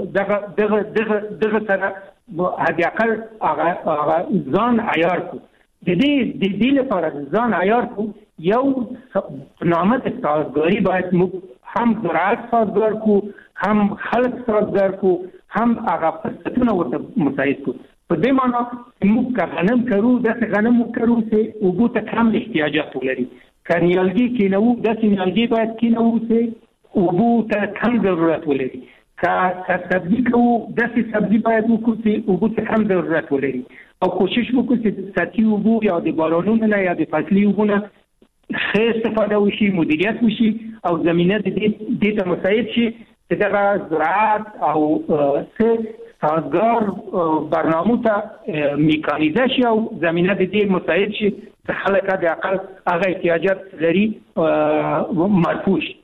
چې دغه سره از اقل هغه ځان عیار کو د دې لپاره ځان عیار کو یو نامه د سازګاری باید موږ هم زراعت سازګار کو هم خلک سازګار کو هم هغه فرصتونه ورته مساعد کو په دې معنی موږ غنم کرو د غنم کرو چې وګو ته کم احتیاجات ولري کانیالګي کې نو د سینالګي باید کې نو چې وګو ته کم ضرورت ولري کا سبزی کو د سبزی باید وکړو چې وګو ته کم ضرورت ولري او کوشش وکړو چې ساتي وګو یا د بارانونو نه یا د فصلي وګونه ښه استفاده وشي مدیریت وشي او زمینه دې ته مساعد شي چې دغه زراعت او سازګار برنامو ته میکانیزه شي او زمینه دې مساعد شي چې خلک د اقل هغه احتیاجات لري مرفوع شي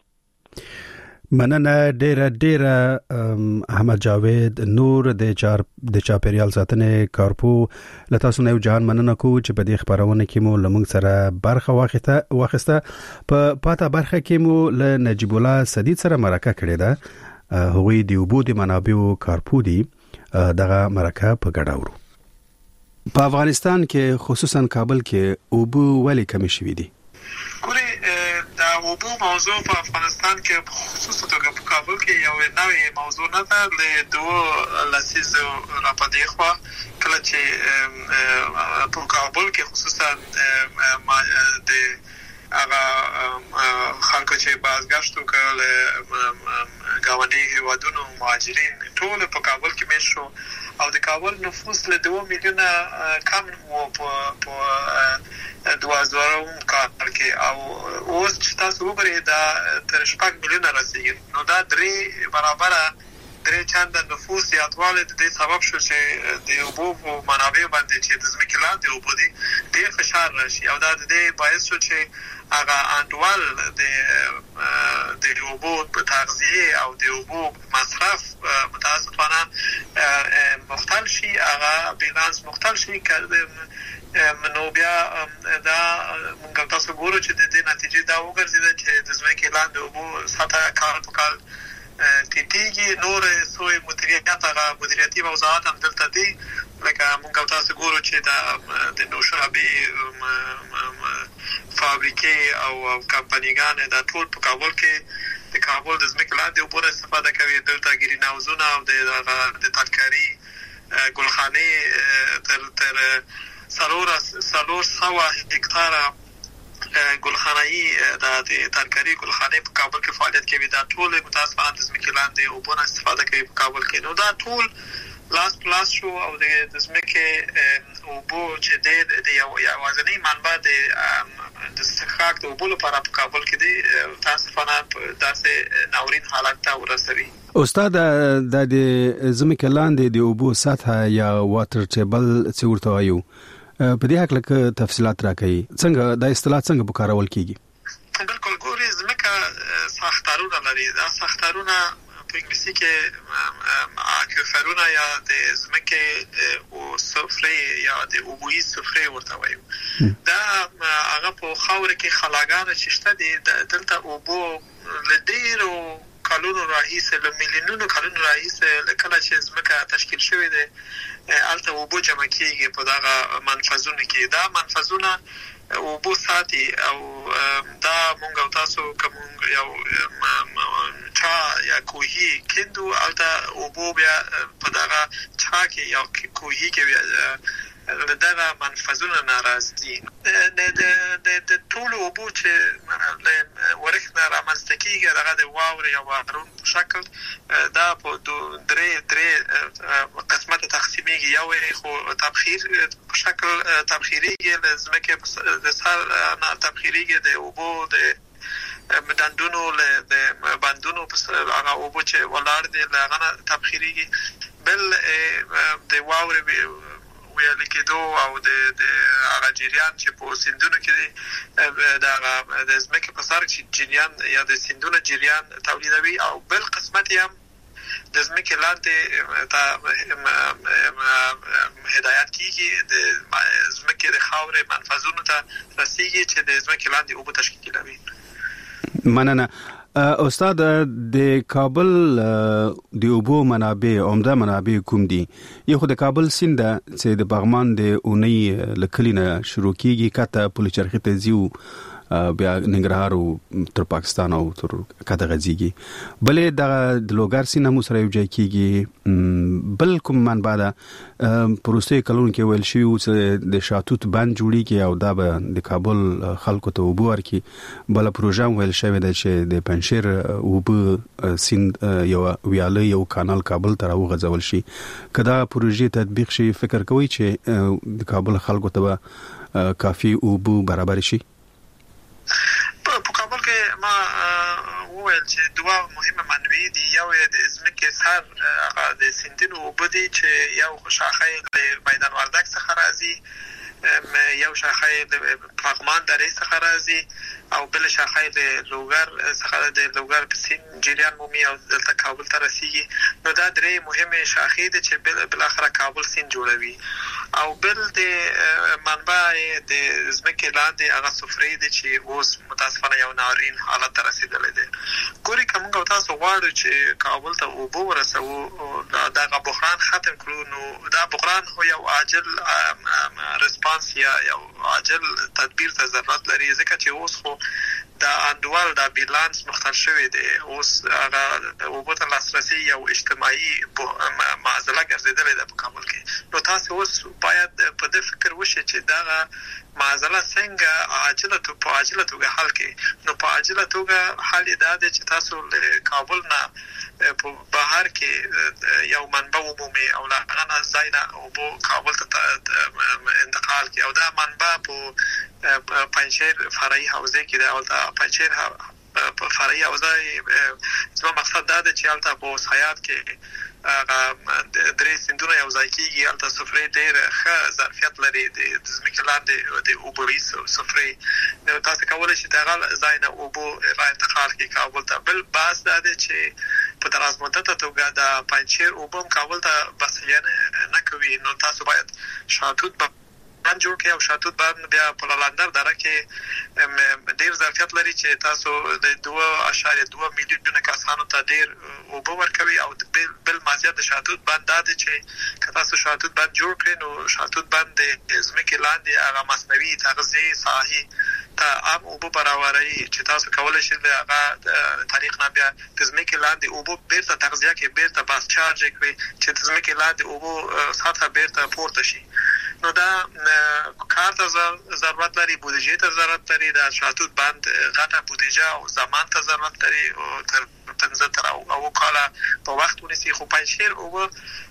مننه ډیر احمد جاوید نور د چاپیریال ساتنې کارپو لته سونه جهان مننه کو چې په دې خبرونه کې مو لمنګ سره برخه واخسته په پاته برخه کې مو ل نجیب الله صدیق سره مرکه کړې ده هغوی د اوبو د منابعو کارپو دي دغه مرکه په ګډه ورو په افغانستان کې خصوصا کابل کې اوبو ولې کم شوي دي دا اوبو موضوع په افغانستان کې خصوصا توګه په کابل کې یو نوې موضوع نه ده له دوه لسیزو راپدې خو کله چې په کابل کې خصوصا د هغه خلکو چې بازگشت وکړل گاونډي هیوادونو مهاجرین ټول په کابل کې مې شو او د کابل نفوس له 2 میلیونه کم وو په 2000 کال کې او اوس چې تاسو وګورئ دا تر 6 میلیونه رسیدي نو دا 3 برابر 3 چنده نفوس زیاتوالی د دې سبب شو چې د اوبو په منابع باندې چې د ځمکې لاندې اوبه دي ډېر فشار راشي او دا د دې باعث شو چې هغه انډول د اوبو په تغذیه او د اوبو مصرف متاسفانه مختل شي هغه بیلانس مختل شي نو بیا دا موږ تاسو ګورو چې د دې نتیجې دا وګرځي چې د ځمکې لاندې اوبو سطح کال په کال تیږي نور سوی مدیریتي موضوعات هم دلته دي لکه موږ تاسو ګورو چې د نوشابې فابریکې او کمپنیګان د ټول په کابل کې د کابل د ځمکې لاندې اوبو نه استفاده کوي. دلته ګرین هاوزونه او د ترکاري ګلخانې تر 400 هکتاره ګلخانه‌ای د ترکاري ګلخانې په کابل کې فعالیت کوي. دا ټول متاسفانه د ځمکې لاندې اوبو نه استفاده کوي په کابل کې. نو دا ټول لاس شو او د ځمکې اوبو چې د یوازینی منبع د استخراج د اوبو لپاره په کابل کې دی متاسفانه داسې ناورین حالت ته ورسوي. استاد د ځمکې لاندې د اوبو سطح یا واټر ټیبل څه ورته وایو، په دې حق لکه تفصيلات راکړئ. څنګه دا اصطلاح څنګه په کارول کیږي؟ بالکل ګوري ځمکه ساختارونه لري. دا ساختارونه په انګلیسي کې اکوفرونه یا د ځمکې او سفرې یا د اوبوي سفرې ورته وایو. دا هغه په خاور کې خلاګان چې شته دي دلته اوبو لډیرو کلونو راهیسه له میلیونونو کلونو راهیسه کله چې ځمکه تشکیل شوې ده الته اوبو جمع کیږي په دغه منفذونو کې. دا منفذونه اوبو ساتي او دا مونږ او تاسو کوم یو چا یا کوهي کندو الته اوبو بیا په دغه چا کې یا کوهي کې دغه منفذونه ناراضي. د ټول اوبو چې ورخنه رامنځته کیږي دغه د واورې یا بارون په شکل دا په درې قسمت تقسیمیږي. یو خو تبخیر په شکل تبخیریږي د ځمکې د سر نه تبخیریږي د اوبو د بندونو له بندونو په هغه اوبو چې ولاړ دي له هغه تبخیریږي. بل د واورې ویل کېدو او د هغه جریان چې په سیندونو کې دي د ځمکې په سر چې جریان یا د سیندونو جریان تولیدوي. او بل قسمت هم د ځمکې لاندې هدایت کیږي د ځمکې د خاورې منفذونو ته رسیږي چې د ځمکې لاندې اوبه تشکیلوي. مننه. استاد د کابل د اوبو منابع عمده منابع کوم دي؟ یو خو د کابل سیند چې د بغمان د اونۍ لکلینه شروع کیږي کته پولیچرخي ته زیو بیا ننګرهار او تر پاکستان او تر کته غزيږي. بلې د لوګر سیند مو سره یو ځای کیږي. بل کوم منبع ده پروسته کلون کې ویل شي چې د شاتوت بند جوړیږي او دا به د کابل خلکو ته اوبو ورکي. بل پروژه ویل شوی دی چې د پنشیر اوبو سیند یو ویاله یو کانال کابل ته راوغځول شي. کدا پروژه تطبیق شي فکر کوي چې د کابل خلکو ته کافي اوبو برابر شي؟ په کابل کې ما وویل چې دوه مهمه منابع دي. یو د ځمکې سر د سیندونو اوبه دي چې یو شاخه د میدان وردګ څخه راځي، یو شاخه د پغمان درې څخه راځي او بل شاخه د لوګر څخه د لوګر په سیند جریان مومي او دلته کابل ته رسیږي. نو دا درې مهمه شاخې دي چې بل اخر کابل سیند جوړوي. او بل د منبع د ځمکې لاندې هغه سفرې دي چې اوس متاسفانه یو ناورین حالت ته رسیدلې ده. ګوري کومه او تاسو غواړو چې کابل ته اوبه ورسوو دا بحران ختم کړو. نو دا بحران هو یو عاجل ریسپانس یا یو عاجل تدبیر ته ضرورت لري ځکه چې اوس خو دا انډوال دا بیلانس مختل شوی دی. اوس هغه اوبو ته لاسرسي یو اجتماعي معضله ګرځیدلې ده په کابل کې. نو تاسو اوس باید په دې فکر وشئ چې دا معضله څنګه په عاجله توګه حل کړي. نو په عاجله توګه حل دا دی چې تاسو له کابل نه په بهر کې یو منبع ومومي او لا هغه ځای نه اوبو کابل ته انتقال کړي. او دا منبع په پنځیر فرعي حوزه کې دی. او دا پنځیر په فرعي حوزه زما مقصد دا دی چې البته په سیاحت کې درې سیندونه یو ځای کېږي. البته سفرې ډېر ښه ظرفیت لري د ځمکې لاندې د اوبوي سفرې. نو تاسو کولی شئ د هغه ځای نه اوبو را انتقال کړئ کابل ته. بل بحث دا دی چې په دراز مدته توګه د پنجشیر اوبه کابل ته بسیانه نه کوي. نو تاسو باید شاتوت بند جوړ کړئ او شاتوت بند بیا په لاندر دره کې ډېر ظرفیت لري چې تاسو د 2.2 میلیونه کسانو ته ډېر اوبه ورکوي. او بل مزیت د شاتوت بند دا دی چې که تاسو شاتوت بند جوړ کړئ نو شاتوت بند د ځمکې لاندې هغه مصنوعي تغذیه ساحې ته عام اوبه برابروي چې تاسو کولای شئ د هغه طریق نه بیا د ځمکې لاندې اوبه بیرته تغذیه کې بیرته باس چارج کړي چې د ځمکې لاندې اوبه سطح بیرته پورته شي. نو دا کار ته ضرورت لري، بودجې ته ضرورت لري، د شاتوت بند غټه بودجه او زمان ته ضرورت لري او تر 15 تر او کاله په وخت ونیسي. خو پنځیر اوبه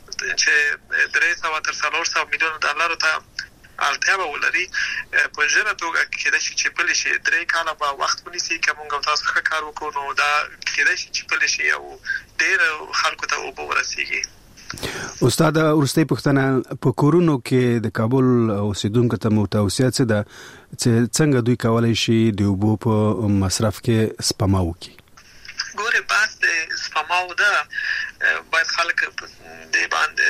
چې 300 تر 400 میلیون ډالر ته اړتیا به ولري په ژوره توګه کېدای شي چې پلی شي 3 کاله به وخت ونیسي که موږ تاسو ښه کار وکړو. نو دا کېدای شي چې پلی شي او ډېر خلکو ته اوبه ورسیږي. استاد ورستۍ پښتنه په کورونو کې د کابل اوسیدونکو ته مو توصیه څه ده چې څنګه دوی کولای شي د اوبو په مصرف کې سپما وکړي؟ ګوره بس د سپماو ده باید خلک د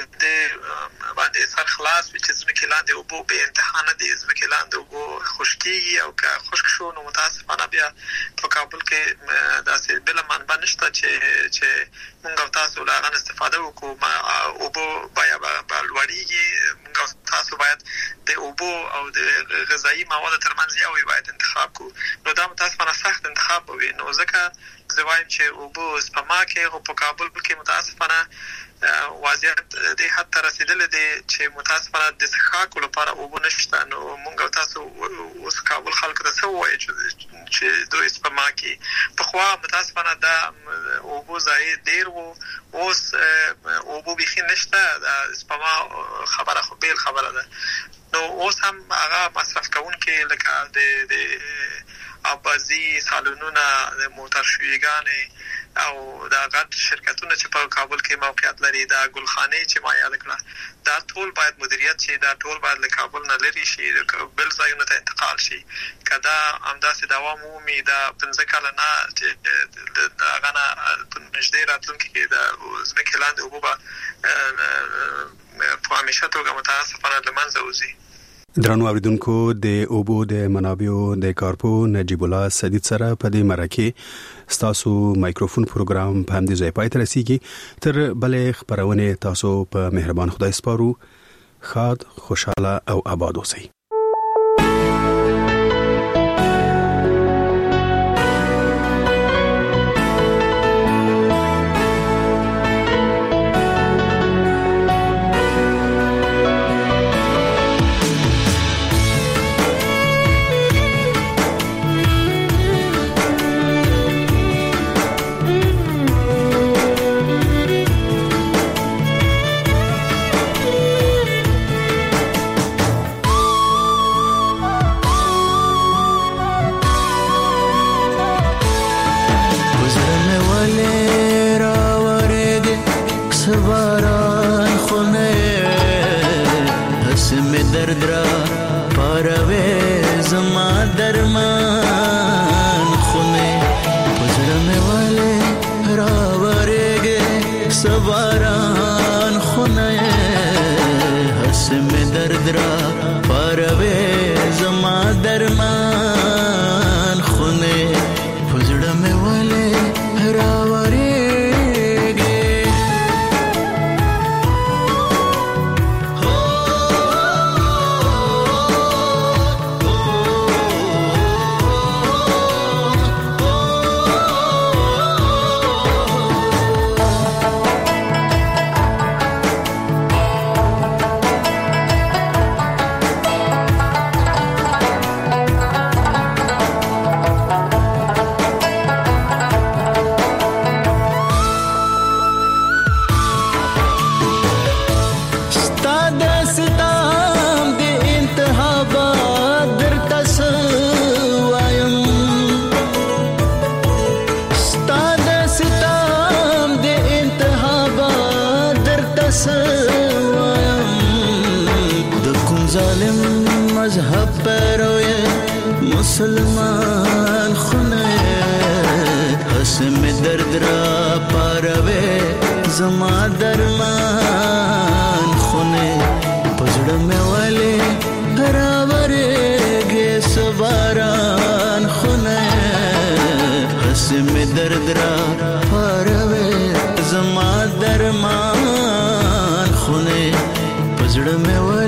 باندې سر خلاص وي چې ځمکې لاندې اوبه به امتحانه دي، ځمکې لاندې اوبه خشکېږي او که خشک شو نو متاسفانه بیا په کابل کې داسې بله منبع نشته چې موږ او تاسو له هغه استفاده وکړو. اوبه باید لوړېږي، موږ او تاسو باید د اوبو او د غذایي موادو ترمنځ یو باید انتخاب کړو. نو دا متاسفانه سخت انتخاب به وي. نو ځکه زه وایم چې اوبه سپما کې خو په کابل کې متاسفانه وضعیت د حد ته رسیدلی دی چې متاسفانه د څښاکو لپاره اوبه نشته. نو موږ او تاسو اوس کابل خلکو ته څه ووایو چې دوی سپما کړي؟ پخوا متاسفانه دا اوبو ضایع ډېر و، اوس اوبو بیخي نشته. د سپما خبره خو بیل خبره ده. نو اوس هم هغه مصرف کوونکي لکه د ابازي سالونونه، د موټر شویګانې او د غټ شرکتونه چې په کابل کې موقعیت لري، د ګلخانې چې ما یاد کړه، دا ټول باید مدیریت شي، دا ټول باید له کابل نه لرې شي، بل ځایونو ته انتقال شي. که دا همداسې دوام ومومي دا 15 کاله نه چې د هغه نه په نږدې راتلونکي کې د ځمکې لاندې اوبه به په همیشه توګه متاسفانه له منځه وځي. درنو اوریدونکو، د اوبو د منابعو د کارپوه نجیب الله سدید سره په دې مرکه ستاسو مایکروفون پروګرام په همدې ځای پای ته رسیږي. تر بلې خبرونه تاسو په مهربان خدای سپارو. ښاد، خوشاله او آباد اوسئ. مسلمان خونه حسم درد را پاروے زما درمان خونه پزړه مې والے راورېږي سباران خونه حسم درد را پاروے زما درمان خونه پزړه مې